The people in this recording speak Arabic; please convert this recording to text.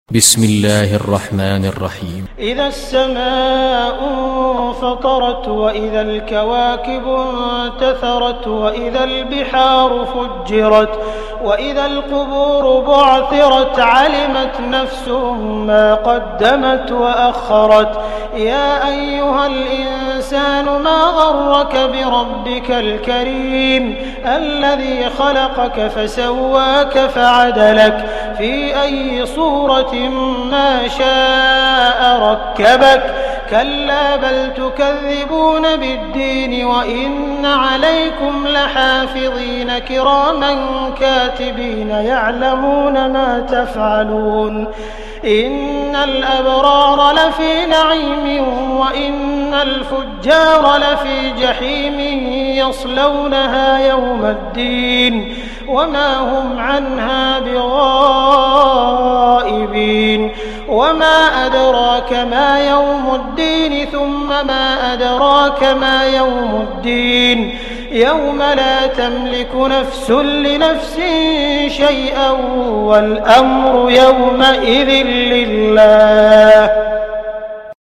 بسم الله الرحمن الرحيم. إذا السماء انفطرت وإذا الكواكب انتثرت وإذا البحار فجرت وإذا القبور بعثرت علمت نفس ما قدمت وأخرت. يا أيها الإنسان ما غرك بربك الكريم الذي خلقك فسواك فعدلك في أي صورة ما شاء ركبك. كلا بل تكذبون بالدين وإن عليكم لحافظين كراما كاتبين يعلمون ما تفعلون. إن الأبرار لفي نعيم وإن الفجار لفي جحيم يصلونها يوم الدين وما هم عنها بغائبين. وما أدراك ما يوم الدين ثم ما أدراك ما يوم الدين يوم لا تملك نفس لنفس شيئا والأمر يومئذ لله.